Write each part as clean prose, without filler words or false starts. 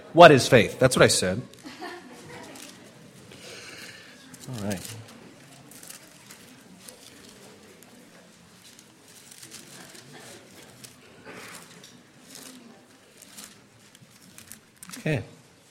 What is faith? That's what I said. All right. Okay.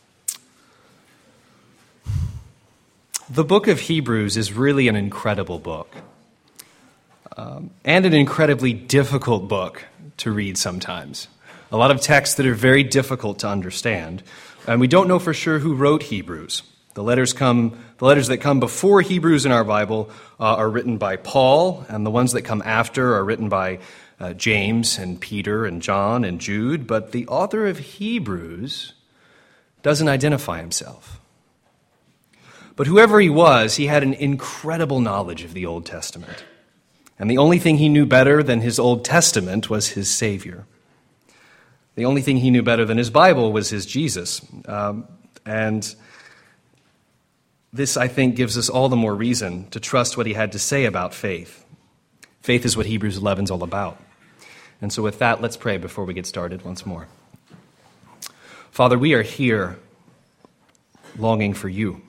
The book of Hebrews is really an incredible book, and an incredibly difficult book to read sometimes. A lot of texts that are very difficult to understand, and we don't know for sure who wrote Hebrews. The letters that come before Hebrews in our Bible are written by Paul, and the ones that come after are written by James and Peter and John and Jude, but the author of Hebrews doesn't identify himself. But whoever he was, he had an incredible knowledge of the Old Testament. And the only thing he knew better than his Old Testament was his Savior. The only thing he knew better than his Bible was his Jesus. And this, I think, gives us all the more reason to trust what he had to say about faith. Faith is what Hebrews 11 is all about. And so with that, let's pray before we get started once more. Father, we are here longing for you.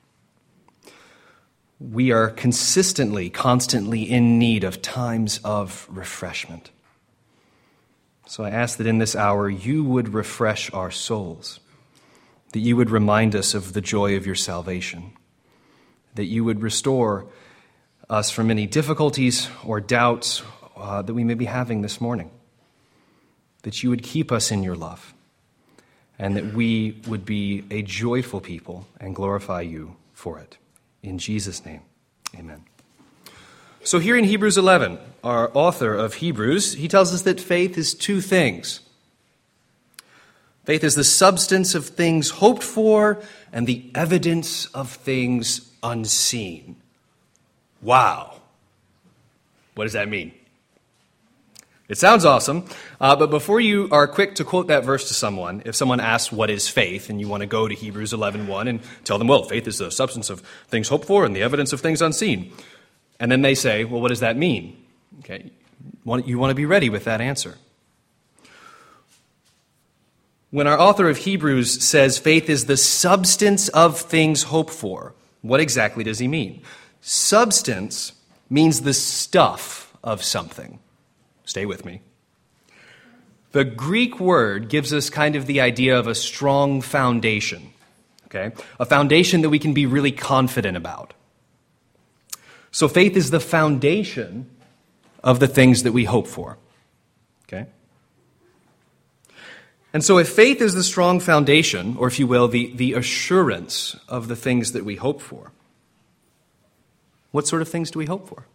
We are constantly in need of times of refreshment. So I ask that in this hour you would refresh our souls, that you would remind us of the joy of your salvation, that you would restore us from any difficulties or doubts that we may be having this morning, that you would keep us in your love, and that we would be a joyful people and glorify you for it. In Jesus' name, amen. So here in Hebrews 11, our author of Hebrews, he tells us that faith is two things. Faith is the substance of things hoped for and the evidence of things unseen. Wow. What does that mean? It sounds awesome, but before you are quick to quote that verse to someone, if someone asks what is faith, and you want to go to Hebrews 11:1 and tell them, well, faith is the substance of things hoped for and the evidence of things unseen. And then they say, well, what does that mean? Okay, you want to be ready with that answer. When our author of Hebrews says faith is the substance of things hoped for, what exactly does he mean? Substance means the stuff of something. Stay with me. The Greek word gives us kind of the idea of a strong foundation, okay? A foundation that we can be really confident about. So faith is the foundation of the things that we hope for, okay? And so if faith is the strong foundation, or if you will, the assurance of the things that we hope for, what sort of things do we hope for?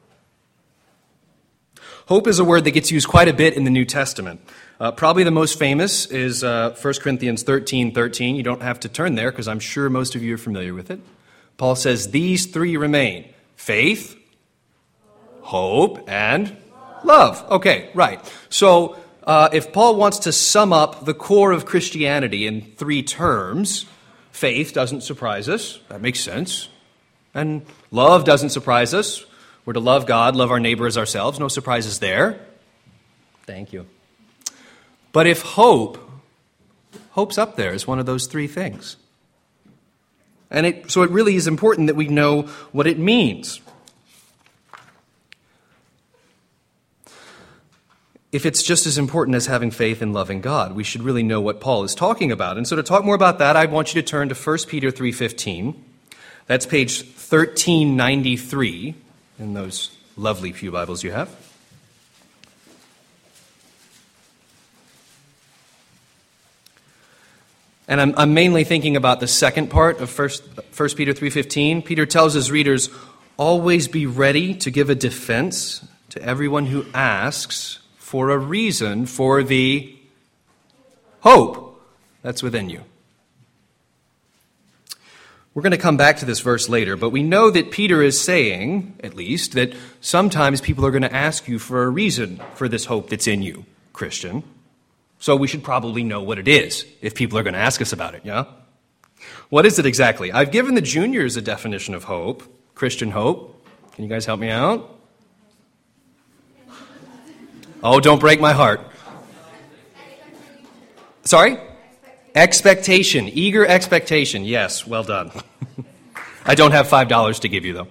Hope is a word that gets used quite a bit in the New Testament. Probably the most famous is 1 Corinthians 13:13. You don't have to turn there because I'm sure most of you are familiar with it. Paul says, these three remain: faith, hope, and love. Okay, right. So if Paul wants to sum up the core of Christianity in three terms, faith doesn't surprise us. That makes sense. And love doesn't surprise us. We're to love God, love our neighbor as ourselves. No surprises there. Thank you. But if hope's up there as one of those three things. And so it really is important that we know what it means. If it's just as important as having faith and loving God, we should really know what Paul is talking about. And so to talk more about that, I want you to turn to 1 Peter 3:15. That's page 1393 in those lovely pew Bibles you have. And I'm mainly thinking about the second part of 1 Peter 3:15. Peter tells his readers, always be ready to give a defense to everyone who asks for a reason for the hope that's within you. We're going to come back to this verse later, but we know that Peter is saying, at least, that sometimes people are going to ask you for a reason for this hope that's in you, Christian. So we should probably know what it is if people are going to ask us about it, yeah? What is it exactly? I've given the juniors a definition of hope, Christian hope. Can you guys help me out? Oh, don't break my heart. Sorry? Expectation, eager expectation. Yes, well done. I don't have $5 to give you, though.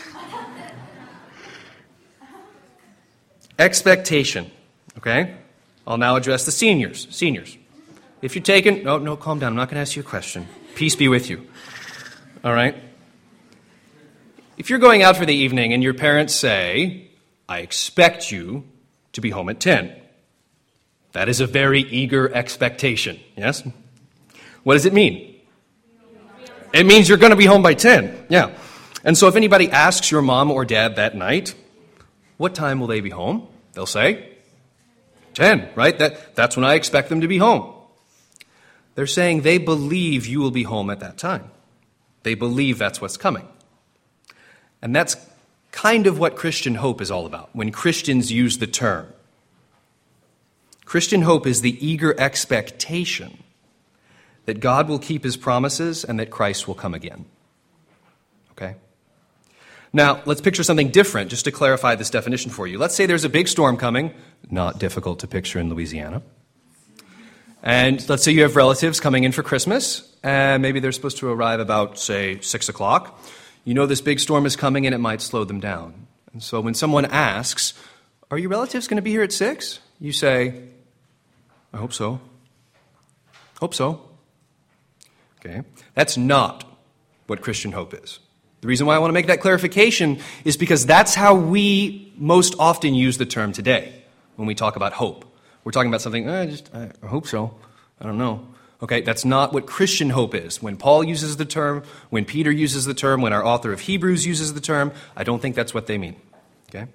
Expectation, okay? I'll now address the seniors. Seniors, if you're taking... No, calm down. I'm not going to ask you a question. Peace be with you. All right? If you're going out for the evening and your parents say, I expect you to be home at 10, that is a very eager expectation, yes? What does it mean? It means you're going to be home by 10, yeah. And so if anybody asks your mom or dad that night, what time will they be home? They'll say, 10, right? That's when I expect them to be home. They're saying they believe you will be home at that time. They believe that's what's coming. And that's kind of what Christian hope is all about, when Christians use the term. Christian hope is the eager expectation that God will keep his promises and that Christ will come again. Okay? Now, let's picture something different just to clarify this definition for you. Let's say there's a big storm coming, not difficult to picture in Louisiana. And let's say you have relatives coming in for Christmas, and maybe they're supposed to arrive about, say, 6 o'clock. You know this big storm is coming and it might slow them down. And so when someone asks, are your relatives going to be here at 6? You say, I hope so. Hope so. Okay? That's not what Christian hope is. The reason why I want to make that clarification is because that's how we most often use the term today when we talk about hope. We're talking about something, I hope so. I don't know. Okay, that's not what Christian hope is. When Paul uses the term, when Peter uses the term, when our author of Hebrews uses the term, I don't think that's what they mean. Okay?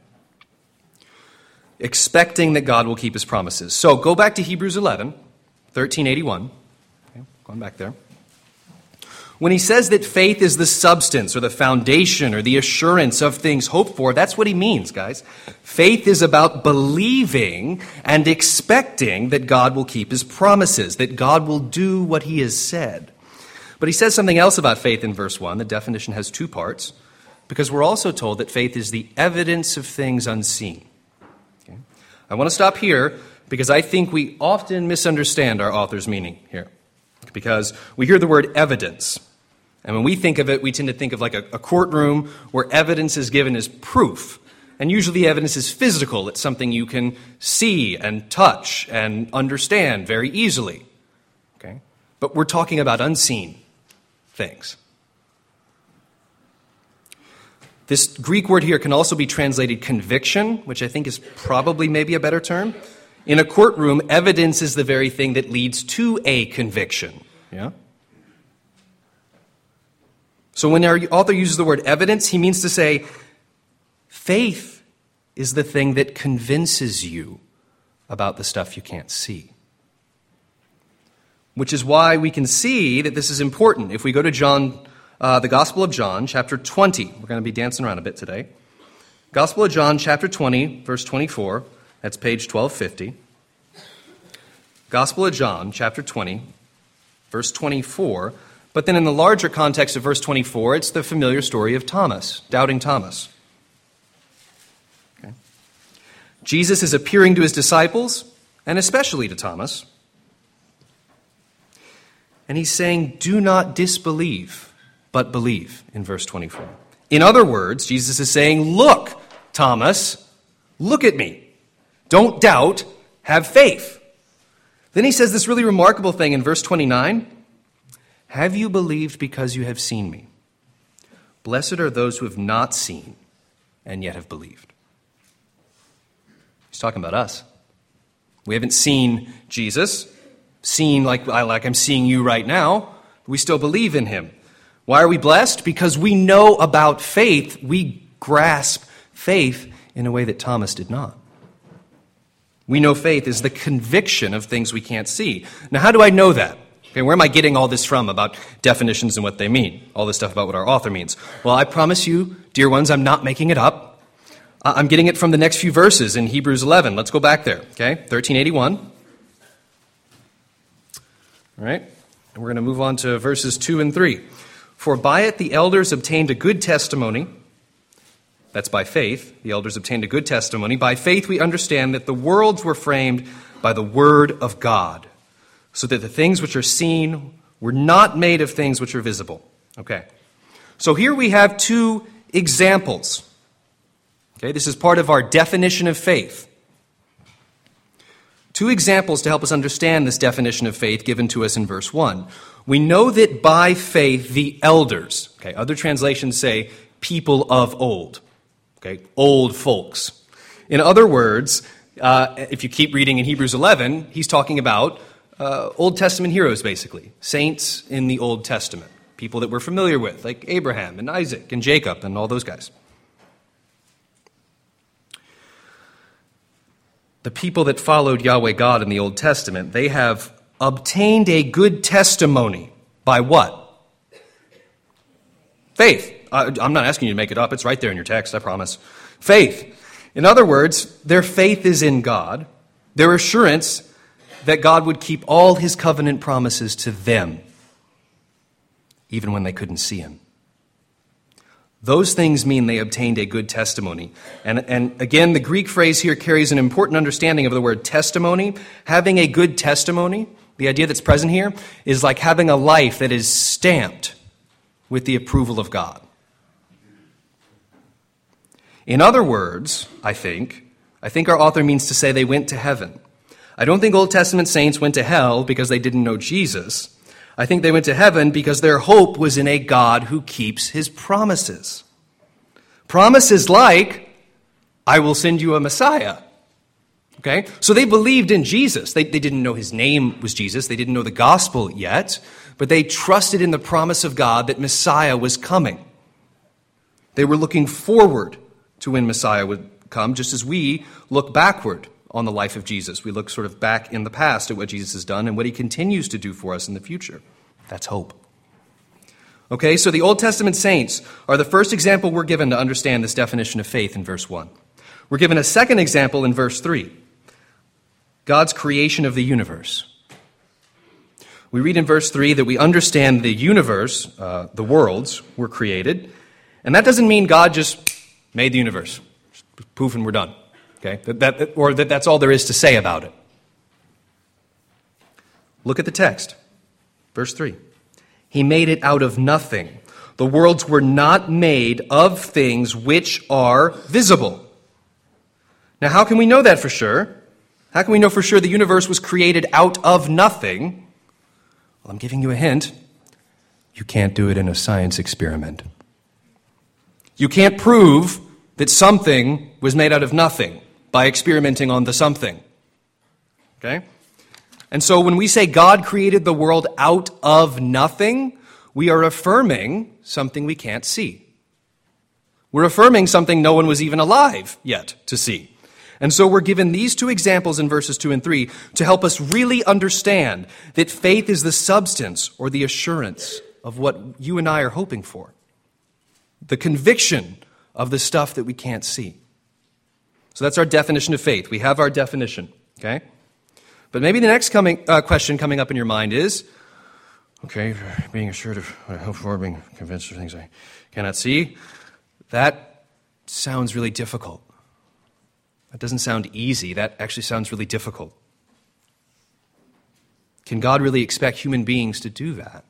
Expecting that God will keep his promises. So go back to Hebrews 11, 1381. Okay, going back there. When he says that faith is the substance or the foundation or the assurance of things hoped for, that's what he means, guys. Faith is about believing and expecting that God will keep his promises, that God will do what he has said. But he says something else about faith in verse 1. The definition has two parts, because we're also told that faith is the evidence of things unseen. Okay? I want to stop here because I think we often misunderstand our author's meaning here, because we hear the word evidence. And when we think of it, we tend to think of like a courtroom where evidence is given as proof. And usually evidence is physical. It's something you can see and touch and understand very easily. Okay? But we're talking about unseen things. This Greek word here can also be translated conviction, which I think is probably maybe a better term. In a courtroom, evidence is the very thing that leads to a conviction. Yeah? So when our author uses the word evidence, he means to say, faith is the thing that convinces you about the stuff you can't see. Which is why we can see that this is important. If we go to John, the Gospel of John, chapter 20, we're going to be dancing around a bit today. Gospel of John, chapter 20, verse 24, that's page 1250. Gospel of John, chapter 20, verse 24. But then in the larger context of verse 24, it's the familiar story of Thomas, doubting Thomas. Okay. Jesus is appearing to his disciples, and especially to Thomas. And he's saying, do not disbelieve, but believe, in verse 24. In other words, Jesus is saying, look, Thomas, look at me. Don't doubt, have faith. Then he says this really remarkable thing in verse 29. Have you believed because you have seen me? Blessed are those who have not seen and yet have believed. He's talking about us. We haven't seen Jesus, seen like I'm seeing you right now. But we still believe in him. Why are we blessed? Because we know about faith. We grasp faith in a way that Thomas did not. We know faith is the conviction of things we can't see. Now, how do I know that? Okay, where am I getting all this from about definitions and what they mean? All this stuff about what our author means. Well, I promise you, dear ones, I'm not making it up. I'm getting it from the next few verses in Hebrews 11. Let's go back there, okay? 1381. All right? And we're going to move on to verses 2 and 3. For by it the elders obtained a good testimony. That's by faith. The elders obtained a good testimony. By faith we understand that the worlds were framed by the word of God, so that the things which are seen were not made of things which are visible. Okay. So here we have two examples. Okay, this is part of our definition of faith. Two examples to help us understand this definition of faith given to us in verse 1. We know that by faith the elders, okay, other translations say people of old, okay, old folks. In other words, if you keep reading in Hebrews 11, he's talking about Old Testament heroes, basically, saints in the Old Testament, people that we're familiar with, like Abraham and Isaac and Jacob and all those guys. The people that followed Yahweh God in the Old Testament, they have obtained a good testimony by what? Faith. I'm not asking you to make it up. It's right there in your text, I promise. Faith. In other words, their faith is in God, their assurance that God would keep all his covenant promises to them, even when they couldn't see him. Those things mean they obtained a good testimony. And again, the Greek phrase here carries an important understanding of the word testimony. Having a good testimony, the idea that's present here, is like having a life that is stamped with the approval of God. In other words, I think our author means to say they went to heaven. I don't think Old Testament saints went to hell because they didn't know Jesus. I think they went to heaven because their hope was in a God who keeps his promises. Promises like, I will send you a Messiah. Okay? So they believed in Jesus. They didn't know his name was Jesus. They didn't know the gospel yet. But they trusted in the promise of God that Messiah was coming. They were looking forward to when Messiah would come, just as we look backward on the life of Jesus. We look sort of back in the past at what Jesus has done and what he continues to do for us in the future. That's hope. Okay, so the Old Testament saints are the first example we're given to understand this definition of faith in verse 1. We're given a second example in verse 3, God's creation of the universe. We read in verse 3 that we understand the universe, the worlds, were created, and that doesn't mean God just made the universe. Poof, and we're done. Okay, that's all there is to say about it. Look at the text. Verse 3. He made it out of nothing. The worlds were not made of things which are visible. Now, how can we know that for sure? How can we know for sure the universe was created out of nothing? Well, I'm giving you a hint. You can't do it in a science experiment. You can't prove that something was made out of nothing by experimenting on the something. Okay? And so when we say God created the world out of nothing, we are affirming something we can't see. We're affirming something no one was even alive yet to see. And so we're given these two examples in verses 2 and 3 to help us really understand that faith is the substance or the assurance of what you and I are hoping for. The conviction of the stuff that we can't see. So that's our definition of faith. We have our definition, okay? But maybe the next question coming up in your mind is, okay, being assured of what I hope for, being convinced of things I cannot see, that sounds really difficult. That doesn't sound easy. That actually sounds really difficult. Can God really expect human beings to do that?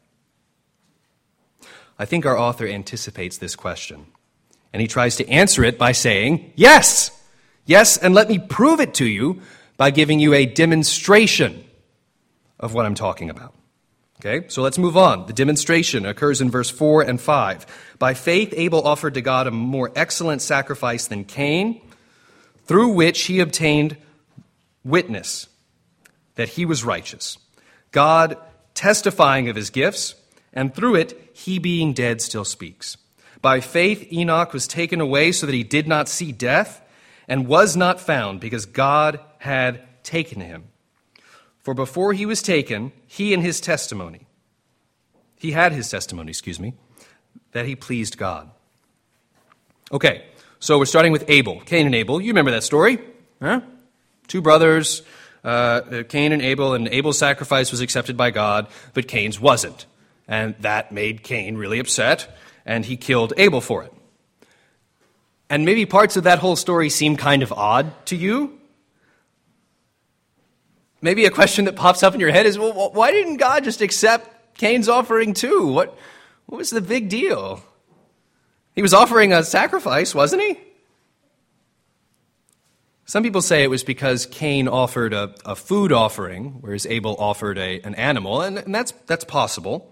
I think our author anticipates this question, and he tries to answer it by saying, yes! Yes, and let me prove it to you by giving you a demonstration of what I'm talking about. Okay, so let's move on. The demonstration occurs in verse 4 and 5. By faith, Abel offered to God a more excellent sacrifice than Cain, through which he obtained witness that he was righteous, God testifying of his gifts, and through it, he being dead still speaks. By faith, Enoch was taken away so that he did not see death, and was not found because God had taken him. For before he was taken, he had his testimony, that he pleased God. Okay, so we're starting with Abel, Cain and Abel. You remember that story, huh? Two brothers, Cain and Abel's sacrifice was accepted by God, but Cain's wasn't. And that made Cain really upset, and he killed Abel for it. And maybe parts of that whole story seem kind of odd to you. maybe a question that pops up in your head is, well, why didn't God just accept Cain's offering too? What was the big deal? He was offering a sacrifice, wasn't he? Some people say it was because Cain offered a food offering, whereas Abel offered an animal, and that's possible.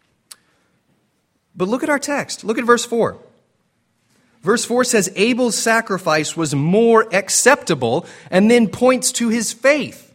But look at our text. Look at verse 4. Verse 4 says Abel's sacrifice was more acceptable, and then points to his faith.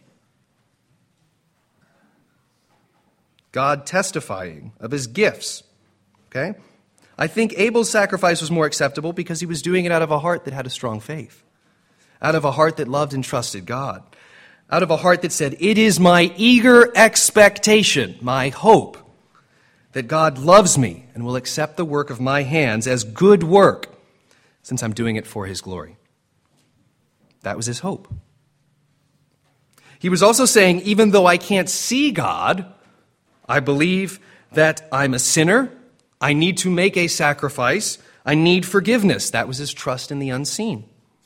God testifying of his gifts. Okay? I think Abel's sacrifice was more acceptable because he was doing it out of a heart that had a strong faith. Out of a heart that loved and trusted God. Out of a heart that said, it is my eager expectation, my hope, that God loves me and will accept the work of my hands as good work, since I'm doing it for his glory. That was his hope. He was also saying, even though I can't see God, I believe that I'm a sinner, I need to make a sacrifice, I need forgiveness. That was his trust in the unseen.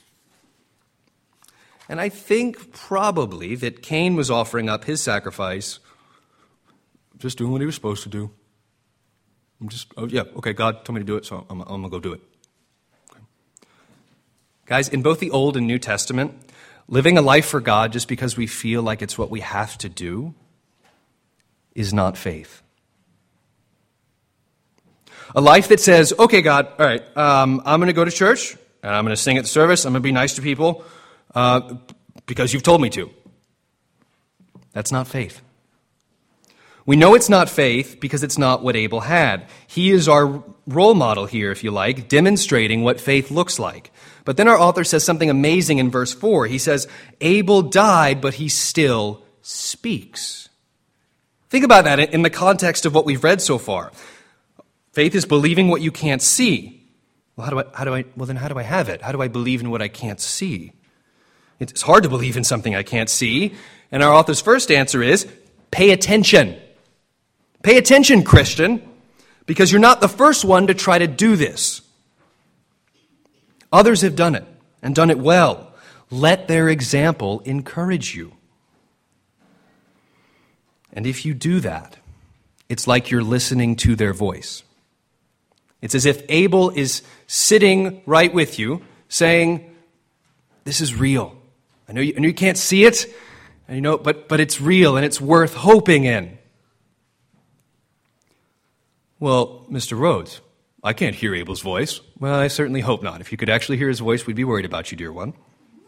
And I think probably that Cain was offering up his sacrifice, just doing what he was supposed to do. God told me to do it, so I'm going to go do it. Okay. Guys, in both the Old and New Testament, living a life for God just because we feel like it's what we have to do is not faith. A life that says, okay, God, all right, I'm going to go to church, and I'm going to sing at the service, I'm going to be nice to people, because you've told me to. That's not faith. We know it's not faith because it's not what Abel had. He is our role model here, if you like, demonstrating what faith looks like. But then our author says something amazing in verse 4. He says, Abel died, but he still speaks. Think about that in the context of what we've read so far. Faith is believing what you can't see. Well, how do I have it? How do I believe in what I can't see? It's hard to believe in something I can't see. And our author's first answer is, pay attention. Pay attention, Christian, because you're not the first one to try to do this. Others have done it, and done it well. Let their example encourage you. And if you do that, it's like you're listening to their voice. It's as if Abel is sitting right with you, saying, this is real. I know you can't see it, and but it's real and it's worth hoping in. Well, Mr. Rhodes, I can't hear Abel's voice. Well, I certainly hope not. If you could actually hear his voice, we'd be worried about you, dear one.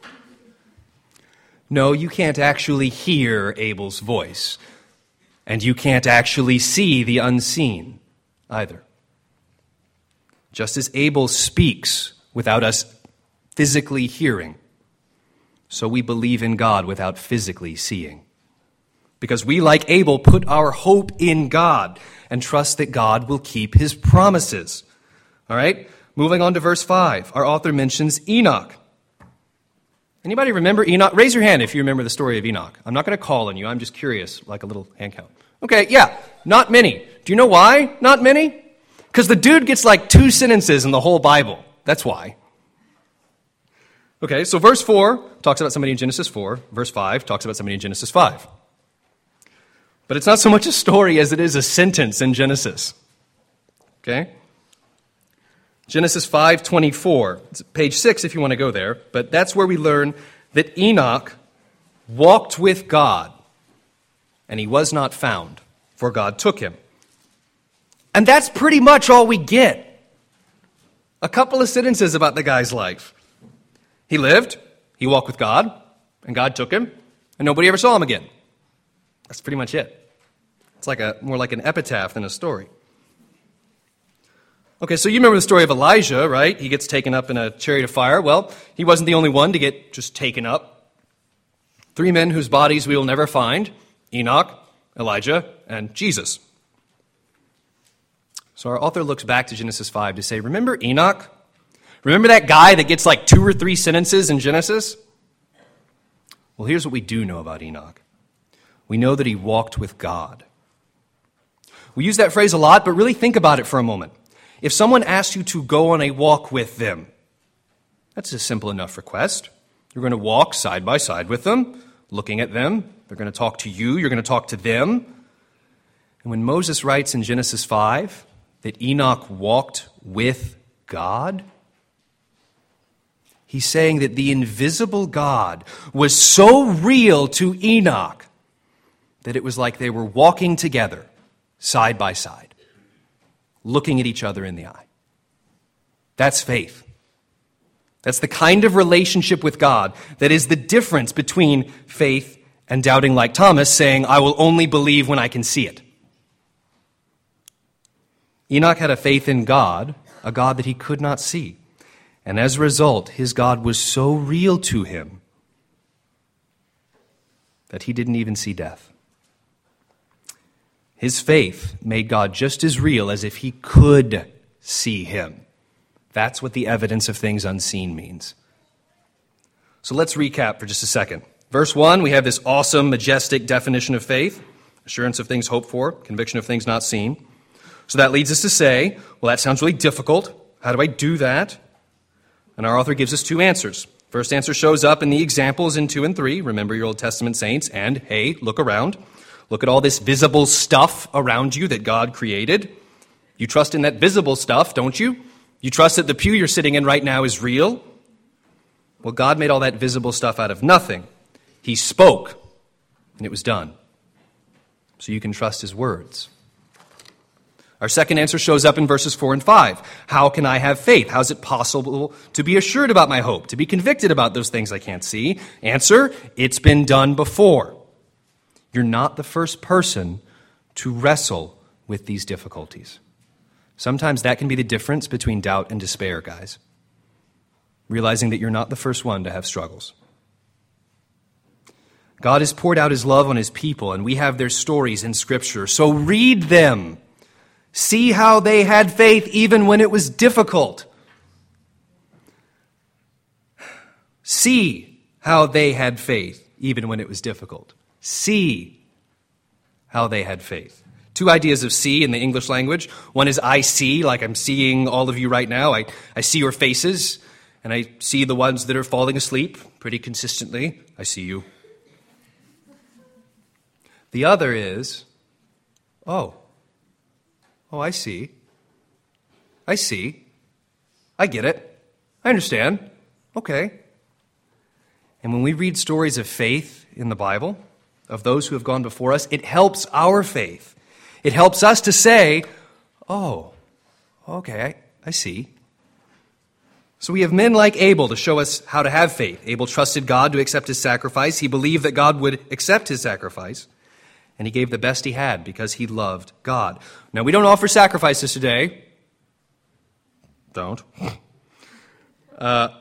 No, you can't actually hear Abel's voice, and you can't actually see the unseen either. Just as Abel speaks without us physically hearing, so we believe in God without physically seeing. Because we, like Abel, put our hope in God and trust that God will keep his promises. All right? Moving on to verse 5. Our author mentions Enoch. Anybody remember Enoch? Raise your hand if you remember the story of Enoch. I'm not going to call on you. I'm just curious, like a little hand count. Okay, yeah, not many. Do you know why not many? Because the dude gets like 2 sentences in the whole Bible. That's why. Okay, so verse 4 talks about somebody in Genesis 4. Verse 5 talks about somebody in Genesis 5. But it's not so much a story as it is a sentence in Genesis. Okay? Genesis 5:24. It's page 6 if you want to go there. But that's where we learn that Enoch walked with God, and he was not found, for God took him. And that's pretty much all we get. A couple of sentences about the guy's life. He lived, he walked with God, and God took him, and nobody ever saw him again. That's pretty much it. It's more like an epitaph than a story. Okay, so you remember the story of Elijah, right? He gets taken up in a chariot of fire. Well, he wasn't the only one to get just taken up. 3 men whose bodies we will never find: Enoch, Elijah, and Jesus. So our author looks back to Genesis 5 to say, remember Enoch? Remember that guy that gets like 2 or 3 sentences in Genesis? Well, here's what we do know about Enoch. We know that he walked with God. We use that phrase a lot, but really think about it for a moment. If someone asked you to go on a walk with them, that's a simple enough request. You're going to walk side by side with them, looking at them, They're going to talk to you. You're going to talk to them. And when Moses writes in Genesis 5 that Enoch walked with God, he's saying that the invisible God was so real to Enoch that it was like they were walking together, side by side, looking at each other in the eye. That's faith. That's the kind of relationship with God that is the difference between faith and doubting like Thomas, saying, I will only believe when I can see it. Enoch had a faith in God, a God that he could not see. And as a result, his God was so real to him that he didn't even see death. His faith made God just as real as if he could see him. That's what the evidence of things unseen means. So let's recap for just a second. Verse 1, we have this awesome, majestic definition of faith: assurance of things hoped for, conviction of things not seen. So that leads us to say, well, that sounds really difficult. How do I do that? And our author gives us two answers. First answer shows up in the examples in 2 and 3. Remember your Old Testament saints. And, hey, look around. Look at all this visible stuff around you that God created. You trust in that visible stuff, don't you? You trust that the pew you're sitting in right now is real? Well, God made all that visible stuff out of nothing. He spoke, and it was done. So you can trust his words. Our second answer shows up in verses 4 and 5. How can I have faith? How is it possible to be assured about my hope, to be convicted about those things I can't see? Answer, it's been done before. You're not the first person to wrestle with these difficulties. Sometimes that can be the difference between doubt and despair, guys. Realizing that you're not the first one to have struggles. God has poured out his love on his people, and we have their stories in Scripture. So read them. See how they had faith even when it was difficult. See how they had faith even when it was difficult. See how they had faith. Two ideas of see in the English language. One is I see, like I'm seeing all of you right now. I see your faces, and I see the ones that are falling asleep pretty consistently. I see you. The other is, oh, I see. I see. I get it. I understand. Okay. And when we read stories of faith in the Bible, of those who have gone before us, it helps our faith. It helps us to say, oh, okay, I see. So we have men like Abel to show us how to have faith. Abel trusted God to accept his sacrifice. He believed that God would accept his sacrifice. And he gave the best he had because he loved God. Now, we don't offer sacrifices today. Don't. But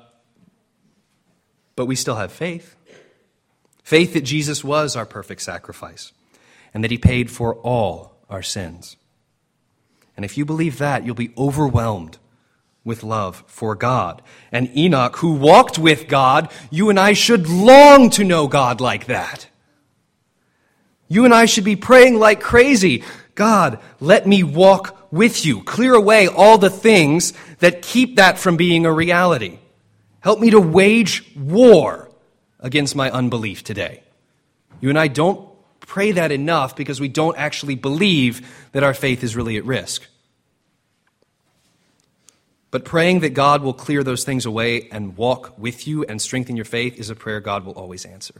we still have faith. Faith that Jesus was our perfect sacrifice and that he paid for all our sins. And if you believe that, you'll be overwhelmed with love for God. And Enoch, who walked with God, you and I should long to know God like that. You and I should be praying like crazy. God, let me walk with you. Clear away all the things that keep that from being a reality. Help me to wage war against my unbelief today. You and I don't pray that enough because we don't actually believe that our faith is really at risk. But praying that God will clear those things away and walk with you and strengthen your faith is a prayer God will always answer.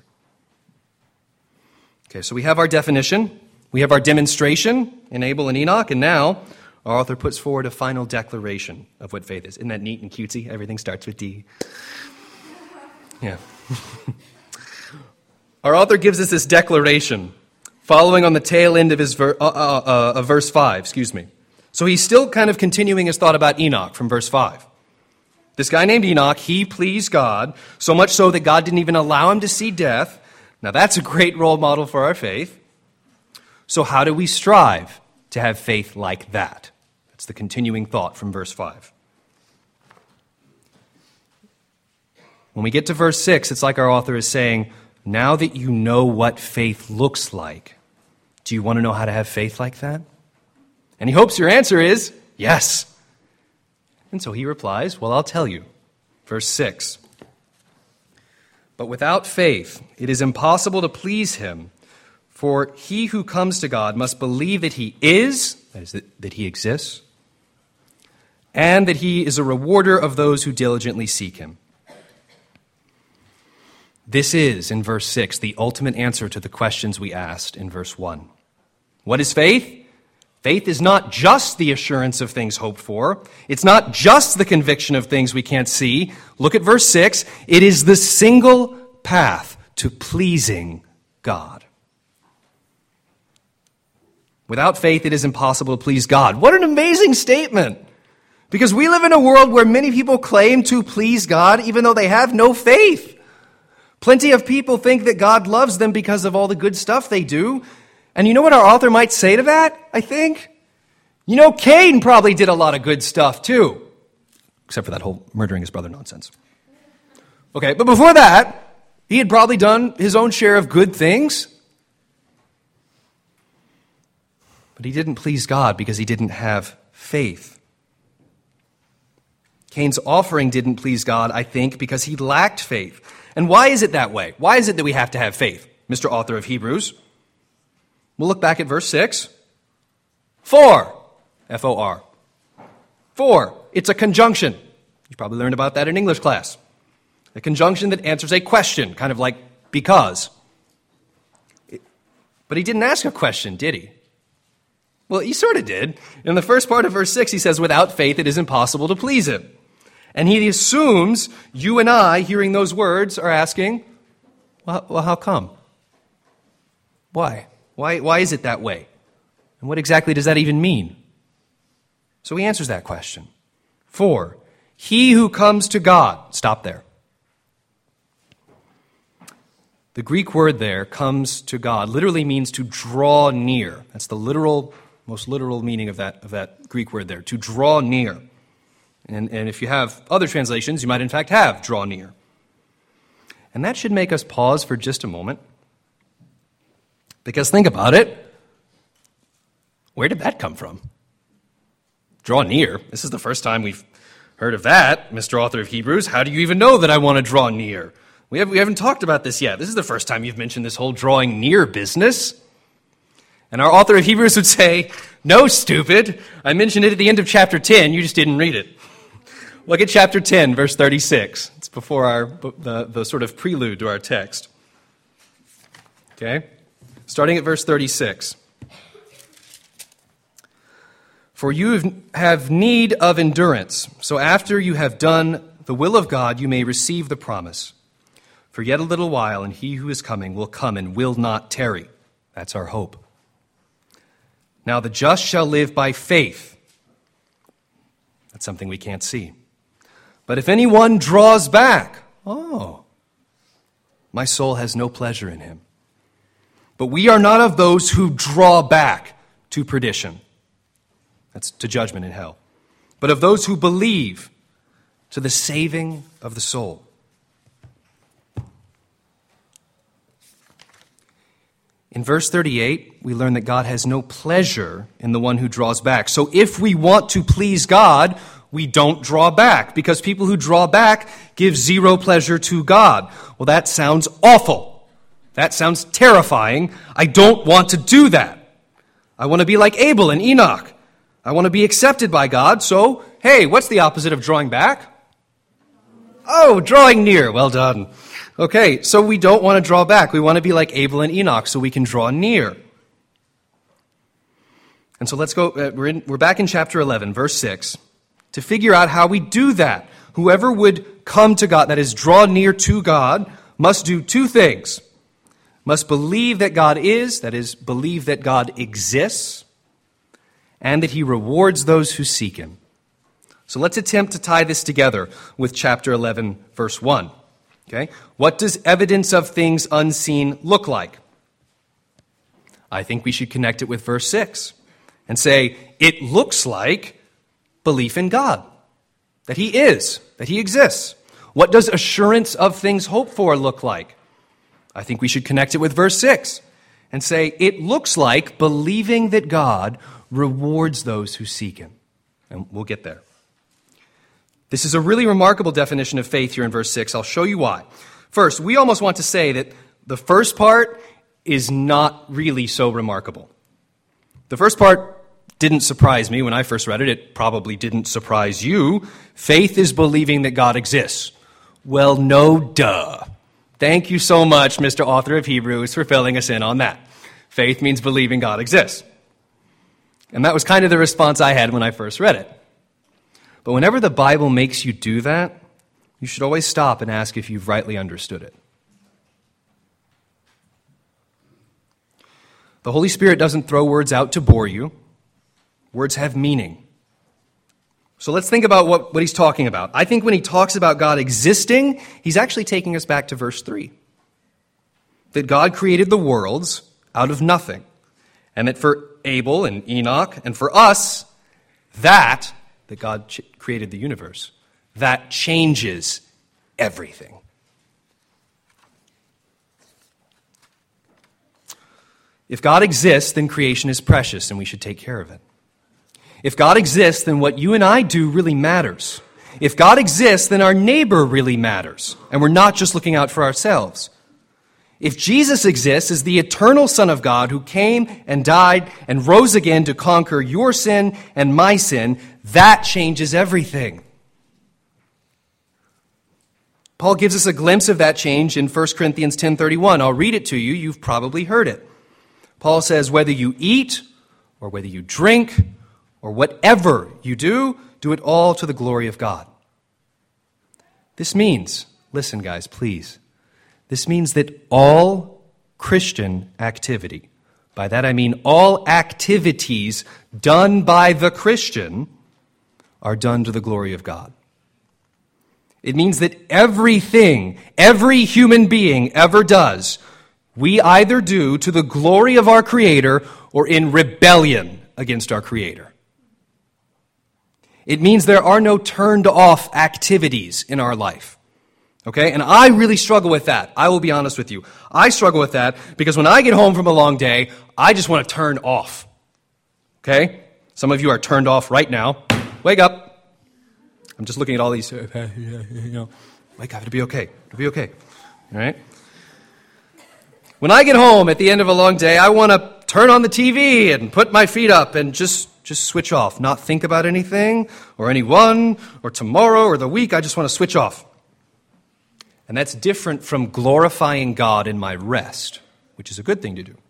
Okay, so we have our definition, we have our demonstration in Abel and Enoch, and now our author puts forward a final declaration of what faith is. Isn't that neat and cutesy? Everything starts with D. Yeah. Our author gives us this declaration following on the tail end of his verse 5, So he's still kind of continuing his thought about Enoch from verse 5. This guy named Enoch, he pleased God, so much so that God didn't even allow him to see death. Now that's a great role model for our faith. So how do we strive to have faith like that? That's the continuing thought from verse 5. When we get to verse 6, it's like our author is saying, now that you know what faith looks like, do you want to know how to have faith like that? And he hopes your answer is yes. And so he replies, well, I'll tell you. Verse 6. But without faith, it is impossible to please him. For he who comes to God must believe that he is, that is, that he exists, and that he is a rewarder of those who diligently seek him. This is, in verse 6, the ultimate answer to the questions we asked in verse 1. What is faith? Faith is not just the assurance of things hoped for. It's not just the conviction of things we can't see. Look at verse 6. It is the single path to pleasing God. Without faith, it is impossible to please God. What an amazing statement! Because we live in a world where many people claim to please God even though they have no faith. Plenty of people think that God loves them because of all the good stuff they do. And you know what our author might say to that, I think? You know, Cain probably did a lot of good stuff too. Except for that whole murdering his brother nonsense. Okay, but before that, he had probably done his own share of good things. But he didn't please God because he didn't have faith. Cain's offering didn't please God, I think, because he lacked faith. And why is it that way? Why is it that we have to have faith, Mr. Author of Hebrews? We'll look back at verse 6. For, F-O-R. For, it's a conjunction. You probably learned about that in English class. A conjunction that answers a question, kind of like because. But he didn't ask a question, did he? Well, he sort of did. In the first part of verse 6, he says, without faith it is impossible to please him. And he assumes you and I, hearing those words, are asking, well, how come? Why? Why is it that way? And what exactly does that even mean? So he answers that question. For he who comes to God, stop there. The Greek word there, comes to God, literally means to draw near. That's the most literal meaning of that Greek word there, to draw near. And if you have other translations, you might in fact have draw near. And that should make us pause for just a moment. Because think about it. Where did that come from? Draw near. This is the first time we've heard of that, Mr. Author of Hebrews. How do you even know that I want to draw near? We haven't talked about this yet. This is the first time you've mentioned this whole drawing near business. And our author of Hebrews would say, no, stupid. I mentioned it at the end of chapter 10. You just didn't read it. Look at chapter 10, verse 36. It's before the sort of prelude to our text. Okay? Starting at verse 36. For you have need of endurance, so after you have done the will of God, you may receive the promise. For yet a little while, and he who is coming will come and will not tarry. That's our hope. Now the just shall live by faith. That's something we can't see. But if anyone draws back, my soul has no pleasure in him. But we are not of those who draw back to perdition. That's to judgment in hell. But of those who believe to the saving of the soul. In verse 38, we learn that God has no pleasure in the one who draws back. So if we want to please God, we don't draw back, because people who draw back give zero pleasure to God. Well, that sounds awful. That sounds terrifying. I don't want to do that. I want to be like Abel and Enoch. I want to be accepted by God. So, hey, what's the opposite of drawing back? Oh, drawing near. Well done. Okay, so we don't want to draw back. We want to be like Abel and Enoch so we can draw near. And so let's go, we're back in chapter 11, verse 6, to figure out how we do that. Whoever would come to God, that is, draw near to God, must do two things. Must believe that God is, that is, believe that God exists, and that he rewards those who seek him. So let's attempt to tie this together with chapter 11, verse 1. Okay? What does evidence of things unseen look like? I think we should connect it with verse 6 and say, it looks like belief in God, that he is, that he exists. What does assurance of things hoped for look like? I think we should connect it with verse 6 and say, it looks like believing that God rewards those who seek him. And we'll get there. This is a really remarkable definition of faith here in verse 6. I'll show you why. First, we almost want to say that the first part is not really so remarkable. The first part didn't surprise me when I first read it. It probably didn't surprise you. Faith is believing that God exists. Well, no duh. Thank you so much, Mr. Author of Hebrews, for filling us in on that. Faith means believing God exists. And that was kind of the response I had when I first read it. But whenever the Bible makes you do that, you should always stop and ask if you've rightly understood it. The Holy Spirit doesn't throw words out to bore you. Words have meaning. So let's think about what he's talking about. I think when he talks about God existing, he's actually taking us back to verse 3. That God created the worlds out of nothing. And that for Abel and Enoch and for us, that God created the universe, that changes everything. If God exists, then creation is precious and we should take care of it. If God exists, then what you and I do really matters. If God exists, then our neighbor really matters, and we're not just looking out for ourselves. If Jesus exists as the eternal Son of God who came and died and rose again to conquer your sin and my sin, that changes everything. Paul gives us a glimpse of that change in 1 Corinthians 10:31. I'll read it to you. You've probably heard it. Paul says, whether you eat or whether you drink or whatever you do, do it all to the glory of God. This means, listen guys, please, this means that all Christian activity, by that I mean all activities done by the Christian, are done to the glory of God. It means that everything every human being ever does, we either do to the glory of our Creator or in rebellion against our Creator. It means there are no turned-off activities in our life. Okay? And I really struggle with that. I will be honest with you. I struggle with that because when I get home from a long day, I just want to turn off. Okay? Some of you are turned off right now. Wake up. I'm just looking at all these, wake up, it'll be okay. It'll be okay. All right? When I get home at the end of a long day, I want to turn on the TV and put my feet up and just switch off, not think about anything or anyone or tomorrow or the week. I just want to switch off. And that's different from glorifying God in my rest, which is a good thing to do.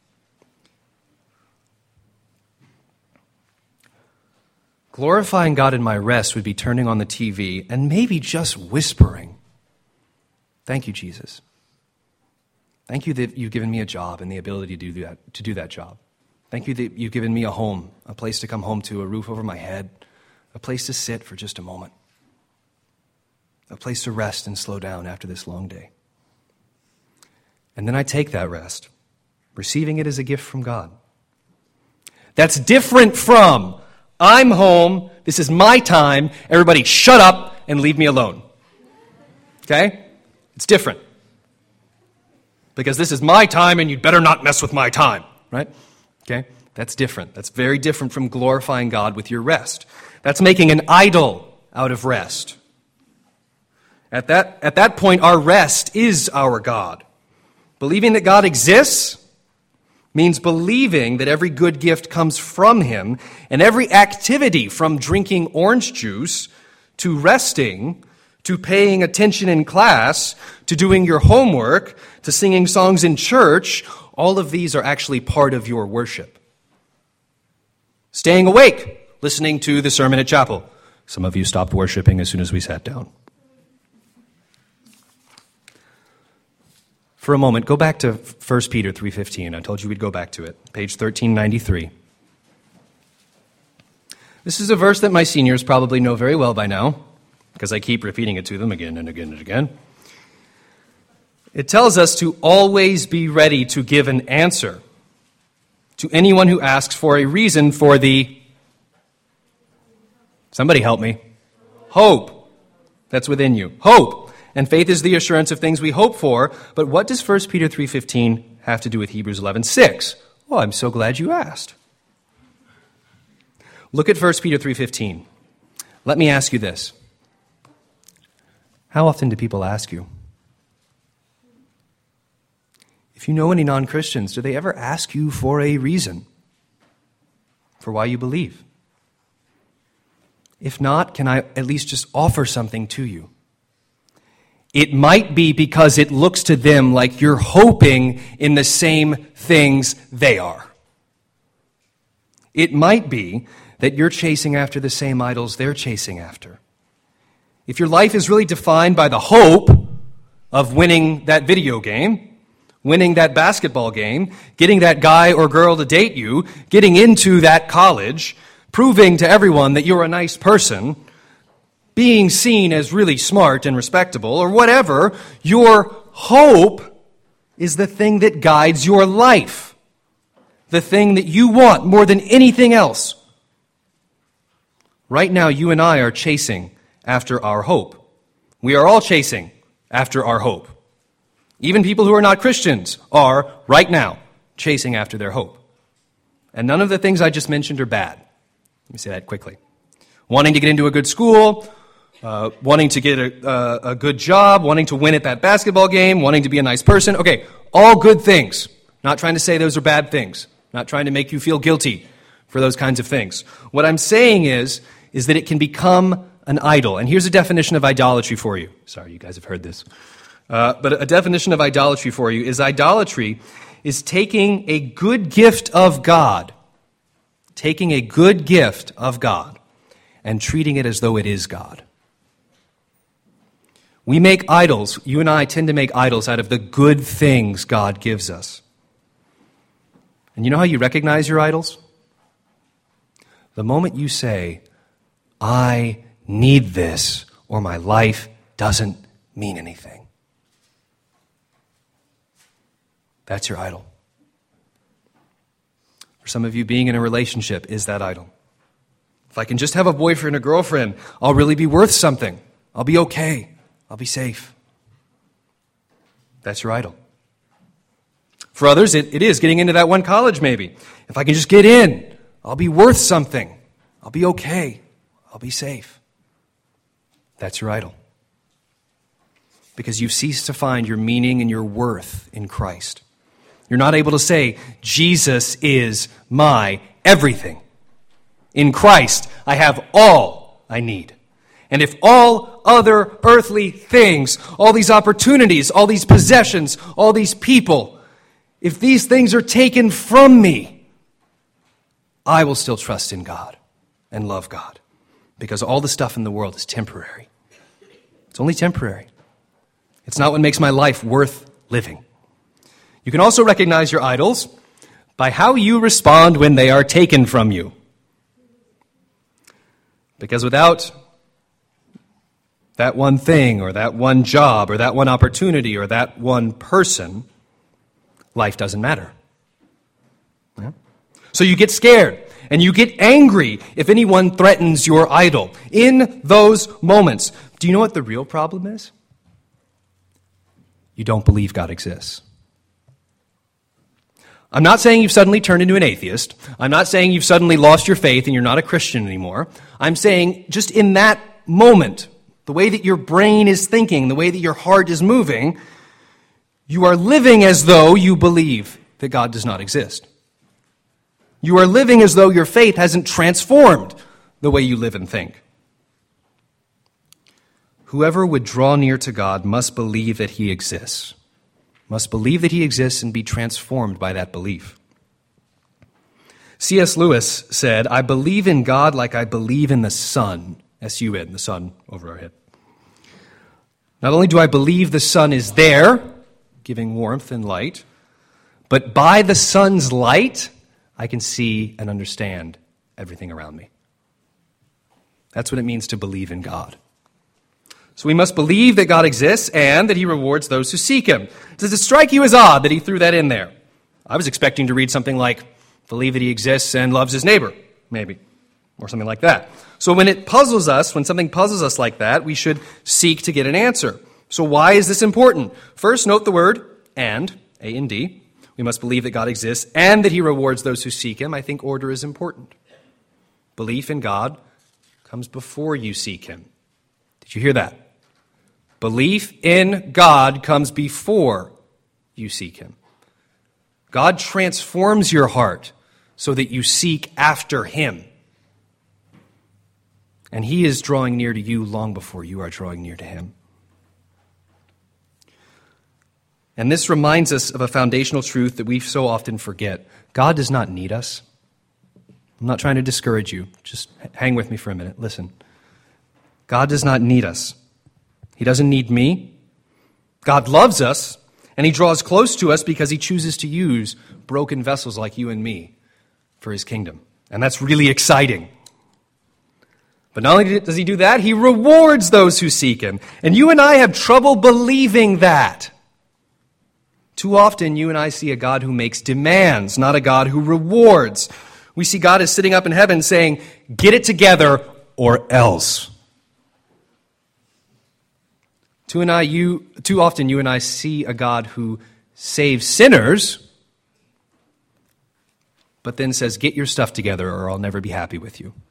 Glorifying God in my rest would be turning on the TV and maybe just whispering, "Thank you, Jesus. Thank you that you've given me a job and the ability to do that job. Thank you that you've given me a home, a place to come home to, a roof over my head, a place to sit for just a moment, a place to rest and slow down after this long day." And then I take that rest, receiving it as a gift from God. That's different from, I'm home, this is my time, everybody shut up and leave me alone. Okay? It's different. Because this is my time and you'd better not mess with my time, right? Okay? That's different. That's very different from glorifying God with your rest. That's making an idol out of rest. At that point, our rest is our God. Believing that God exists means believing that every good gift comes from Him, and every activity from drinking orange juice to resting to paying attention in class to doing your homework to singing songs in church, all of these are actually part of your worship. Staying awake, listening to the sermon at chapel. Some of you stopped worshiping as soon as we sat down. For a moment, go back to 1 Peter 3:15. I told you we'd go back to it. Page 1393. This is a verse that my seniors probably know very well by now, because I keep repeating it to them again and again and again. It tells us to always be ready to give an answer to anyone who asks for a reason for the, somebody help me, hope that's within you. Hope. And faith is the assurance of things we hope for. But what does 1 Peter 3:15 have to do with Hebrews 11:6? Oh, I'm so glad you asked. Look at 1 Peter 3:15. Let me ask you this. How often do people ask you? If you know any non-Christians, do they ever ask you for a reason for why you believe? If not, can I at least just offer something to you? It might be because it looks to them like you're hoping in the same things they are. It might be that you're chasing after the same idols they're chasing after. If your life is really defined by the hope of winning that video game, winning that basketball game, getting that guy or girl to date you, getting into that college, proving to everyone that you're a nice person, being seen as really smart and respectable, or whatever, your hope is the thing that guides your life, the thing that you want more than anything else. Right now, you and I are chasing after our hope. We are all chasing after our hope. Even people who are not Christians are, right now, chasing after their hope. And none of the things I just mentioned are bad. Let me say that quickly. Wanting to get into a good school, wanting to get a good job, wanting to win at that basketball game, wanting to be a nice person. Okay, all good things. Not trying to say those are bad things. Not trying to make you feel guilty for those kinds of things. What I'm saying is that it can become an idol. And here's a definition of idolatry for you. Sorry, you guys have heard this. But a definition of idolatry for you is idolatry is taking a good gift of God, and treating it as though it is God. We make idols, you and I tend to make idols out of the good things God gives us. And you know how you recognize your idols? The moment you say, I need this, or my life doesn't mean anything. That's your idol. For some of you, being in a relationship is that idol. If I can just have a boyfriend or girlfriend, I'll really be worth something. I'll be okay. I'll be safe. That's your idol. For others, it is getting into that one college maybe. If I can just get in, I'll be worth something. I'll be okay. I'll be safe. That's your idol. Because you've ceased to find your meaning and your worth in Christ. You're not able to say, Jesus is my everything. In Christ, I have all I need. And if all other earthly things, all these opportunities, all these possessions, all these people, if these things are taken from me, I will still trust in God and love God. Because all the stuff in the world is temporary. It's only temporary. It's not what makes my life worth living. You can also recognize your idols by how you respond when they are taken from you. Because without that one thing, or that one job, or that one opportunity, or that one person, life doesn't matter. Yeah? So you get scared, and you get angry if anyone threatens your idol. In those moments, do you know what the real problem is? You don't believe God exists. I'm not saying you've suddenly turned into an atheist. I'm not saying you've suddenly lost your faith and you're not a Christian anymore. I'm saying just in that moment, the way that your brain is thinking, the way that your heart is moving, you are living as though you believe that God does not exist. You are living as though your faith hasn't transformed the way you live and think. Whoever would draw near to God must believe that he exists. Must believe that he exists and be transformed by that belief. C.S. Lewis said, I believe in God like I believe in the sun. S-U-N, the sun over our head. Not only do I believe the sun is there, giving warmth and light, but by the sun's light, I can see and understand everything around me. That's what it means to believe in God. So we must believe that God exists and that he rewards those who seek him. Does it strike you as odd that he threw that in there? I was expecting to read something like, believe that he exists and loves his neighbor, maybe, or something like that. So when something puzzles us like that, we should seek to get an answer. So why is this important? First, note the word and, A-N-D. We must believe that God exists and that he rewards those who seek him. I think order is important. Belief in God comes before you seek him. Did you hear that? Belief in God comes before you seek him. God transforms your heart so that you seek after him. And he is drawing near to you long before you are drawing near to him. And this reminds us of a foundational truth that we so often forget. God does not need us. I'm not trying to discourage you. Just hang with me for a minute. Listen. God does not need us. He doesn't need me. God loves us, and he draws close to us because he chooses to use broken vessels like you and me for his kingdom. And that's really exciting. But not only does he do that, he rewards those who seek him. And you and I have trouble believing that. Too often, you and I see a God who makes demands, not a God who rewards. We see God as sitting up in heaven saying, get it together or else. Too often, you and I see a God who saves sinners, but then says, get your stuff together or I'll never be happy with you.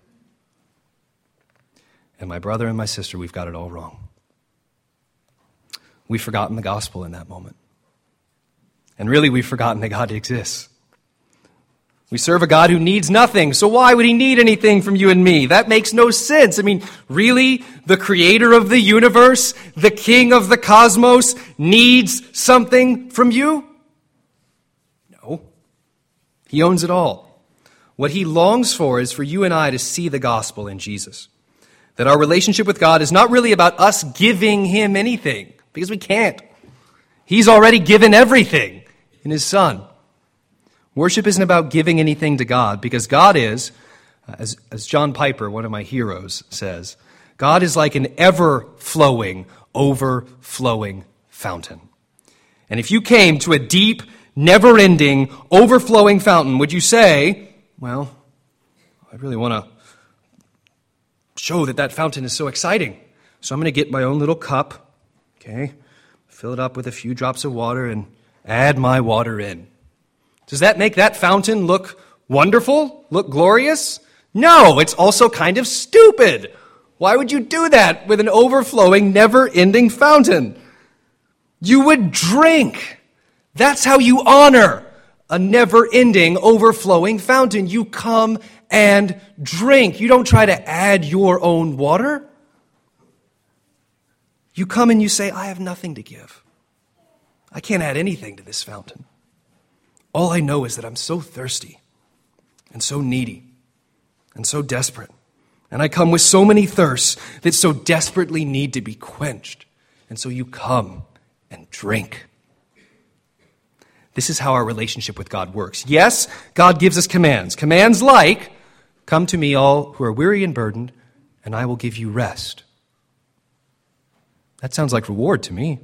And my brother and my sister, we've got it all wrong. We've forgotten the gospel in that moment. And really, we've forgotten that God exists. We serve a God who needs nothing, so why would he need anything from you and me? That makes no sense. I mean, really, the creator of the universe, the king of the cosmos, needs something from you? No. He owns it all. What he longs for is for you and I to see the gospel in Jesus. That our relationship with God is not really about us giving him anything, because we can't. He's already given everything in his Son. Worship isn't about giving anything to God, because God is, as John Piper, one of my heroes, says, God is like an ever-flowing, overflowing fountain. And if you came to a deep, never-ending, overflowing fountain, would you say, well, I really want to show that fountain is so exciting, so I'm going to get my own little cup, okay, fill it up with a few drops of water and add my water in. Does that make that fountain look wonderful? Look glorious? No, it's also kind of stupid. Why would you do that with an overflowing, never-ending fountain? You would drink. That's how you honor a never-ending, overflowing fountain. You come and drink. You don't try to add your own water. You come and you say, I have nothing to give. I can't add anything to this fountain. All I know is that I'm so thirsty and so needy and so desperate. And I come with so many thirsts that so desperately need to be quenched. And so you come and drink. This is how our relationship with God works. Yes, God gives us commands. Commands like, come to me all who are weary and burdened, and I will give you rest. That sounds like reward to me.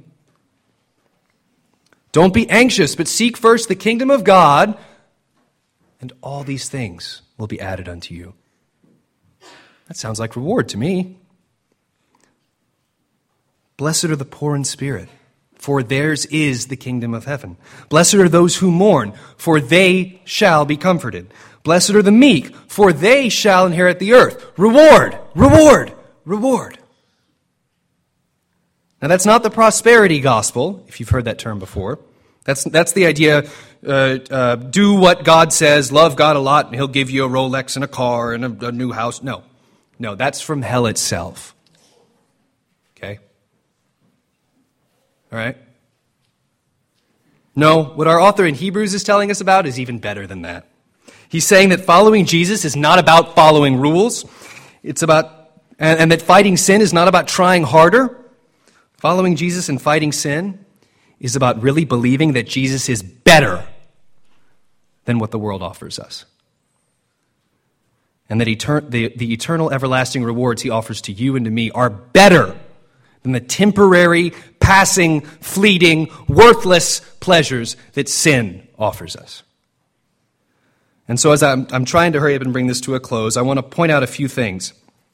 Don't be anxious, but seek first the kingdom of God, and all these things will be added unto you. That sounds like reward to me. Blessed are the poor in spirit, for theirs is the kingdom of heaven. Blessed are those who mourn, for they shall be comforted. Blessed are the meek, for they shall inherit the earth. Reward, reward, reward. Now, that's not the prosperity gospel, if you've heard that term before. That's the idea, do what God says, love God a lot, and he'll give you a Rolex and a car and a new house. No, that's from hell itself. Okay? All right? No, what our author in Hebrews is telling us about is even better than that. He's saying that following Jesus is not about following rules. It's about, and that fighting sin is not about trying harder. Following Jesus and fighting sin is about really believing that Jesus is better than what the world offers us. And that the eternal everlasting rewards he offers to you and to me are better than the temporary, passing, fleeting, worthless pleasures that sin offers us. And so as I'm trying to hurry up and bring this to a close, I want to point out a few things.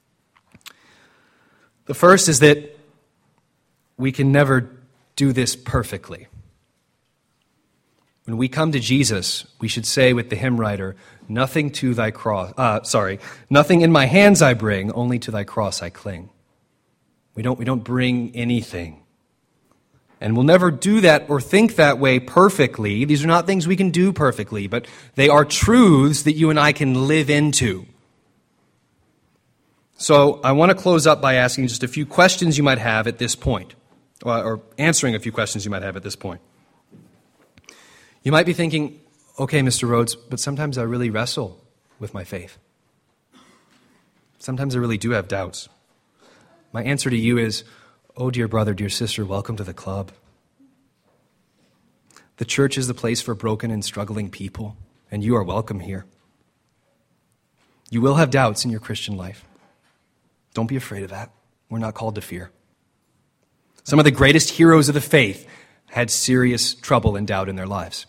The first is that we can never do this perfectly. When we come to Jesus, we should say with the hymn writer, nothing in my hands I bring, only to thy cross I cling. We don't bring anything. And we'll never do that or think that way perfectly. These are not things we can do perfectly, but they are truths that you and I can live into. So I want to close up by asking just a few questions you might have at this point, or answering a few questions you might have at this point. You might be thinking, okay, Mr. Rhodes, but sometimes I really wrestle with my faith. Sometimes I really do have doubts. My answer to you is, oh, dear brother, dear sister, welcome to the club. The church is the place for broken and struggling people, and you are welcome here. You will have doubts in your Christian life. Don't be afraid of that. We're not called to fear. Some of the greatest heroes of the faith had serious trouble and doubt in their lives.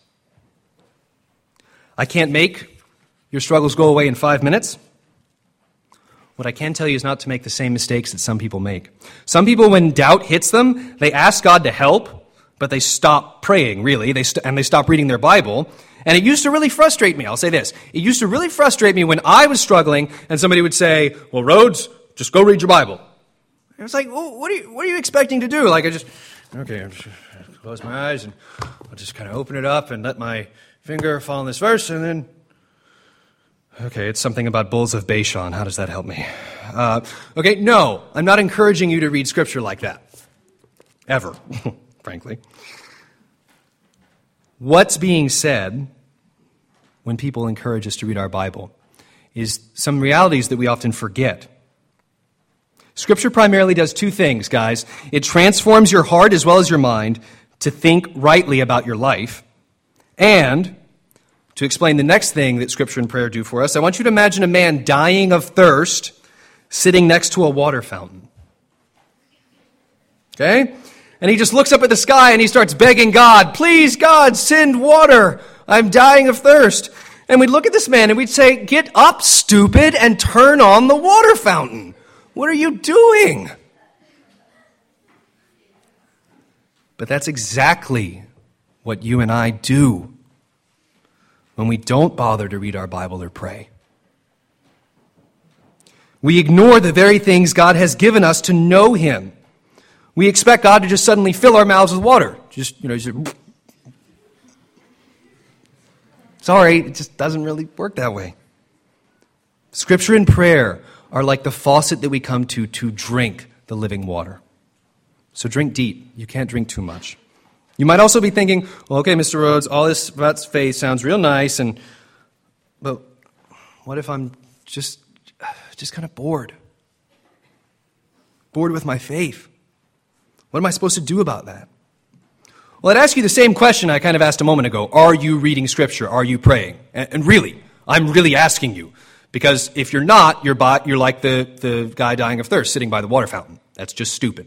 I can't make your struggles go away in 5 minutes. What I can tell you is not to make the same mistakes that some people make. Some people, when doubt hits them, they ask God to help, but they stop praying, really, and they stop reading their Bible. And it used to really frustrate me. I'll say this. It used to really frustrate me when I was struggling and somebody would say, well, Rhodes, just go read your Bible. And I was like, well, what are you expecting to do? Like, I'll just close my eyes and I'll just kind of open it up and let my finger fall on this verse and then, okay, it's something about bulls of Bashan. How does that help me? Okay, no, I'm not encouraging you to read Scripture like that. Ever, frankly. What's being said when people encourage us to read our Bible is some realities that we often forget. Scripture primarily does two things, guys. It transforms your heart as well as your mind to think rightly about your life. And to explain the next thing that Scripture and prayer do for us, I want you to imagine a man dying of thirst sitting next to a water fountain. Okay? And he just looks up at the sky and he starts begging God, please, God, send water. I'm dying of thirst. And we'd look at this man and we'd say, get up, stupid, and turn on the water fountain. What are you doing? But that's exactly what you and I do when we don't bother to read our Bible or pray. We ignore the very things God has given us to know Him. We expect God to just suddenly fill our mouths with water. Sorry, it just doesn't really work that way. Scripture and prayer are like the faucet that we come to drink the living water. So drink deep. You can't drink too much. You might also be thinking, well, okay, Mr. Rhodes, all this about faith sounds real nice, but what if I'm just kind of bored? Bored with my faith? What am I supposed to do about that? Well, I'd ask you the same question I kind of asked a moment ago. Are you reading Scripture? Are you praying? And really, I'm really asking you. Because if you're not, you're like the guy dying of thirst sitting by the water fountain. That's just stupid.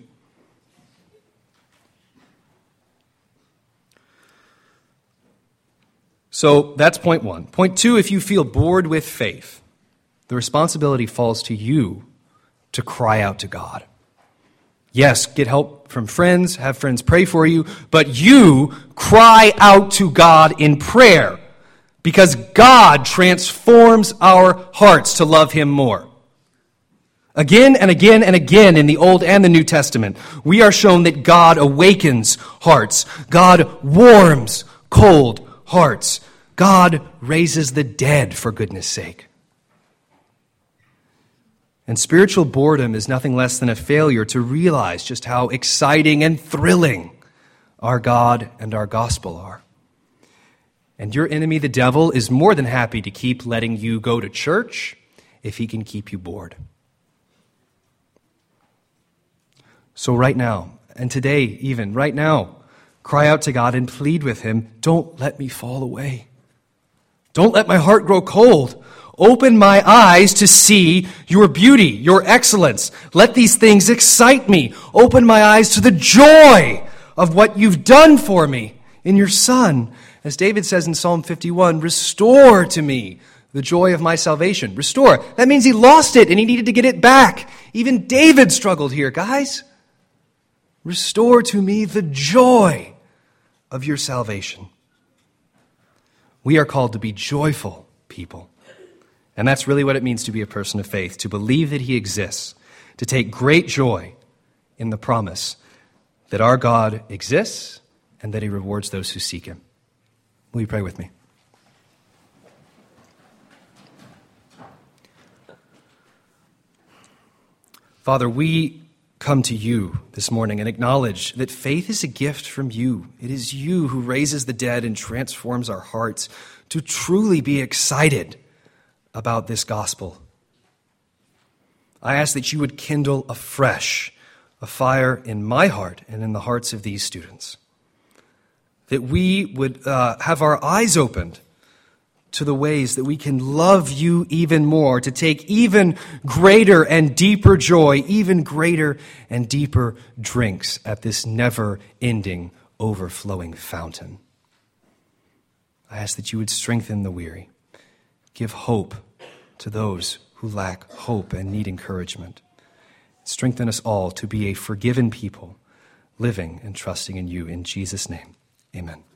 So that's point one. Point two, if you feel bored with faith, the responsibility falls to you to cry out to God. Yes, get help from friends, have friends pray for you, but you cry out to God in prayer. Because God transforms our hearts to love Him more. Again and again and again in the Old and the New Testament, we are shown that God awakens hearts. God warms cold hearts. God raises the dead, for goodness sake. And spiritual boredom is nothing less than a failure to realize just how exciting and thrilling our God and our gospel are. And your enemy, the devil, is more than happy to keep letting you go to church if he can keep you bored. So right now, and today even, right now, cry out to God and plead with Him, don't let me fall away. Don't let my heart grow cold. Open my eyes to see your beauty, your excellence. Let these things excite me. Open my eyes to the joy of what you've done for me in your Son. As David says in Psalm 51, restore to me the joy of my salvation. Restore. That means he lost it and he needed to get it back. Even David struggled here, guys. Restore to me the joy of your salvation. We are called to be joyful people. And that's really what it means to be a person of faith, to believe that He exists, to take great joy in the promise that our God exists and that he rewards those who seek him. Will you pray with me? Father, we come to you this morning and acknowledge that faith is a gift from you. It is you who raises the dead and transforms our hearts to truly be excited about this gospel. I ask that you would kindle afresh a fire in my heart and in the hearts of these students, that we would have our eyes opened to the ways that we can love you even more, to take even greater and deeper joy, even greater and deeper drinks at this never-ending, overflowing fountain. I ask that you would strengthen the weary, give hope to those who lack hope and need encouragement. Strengthen us all to be a forgiven people, living and trusting in you. In Jesus' name, amen.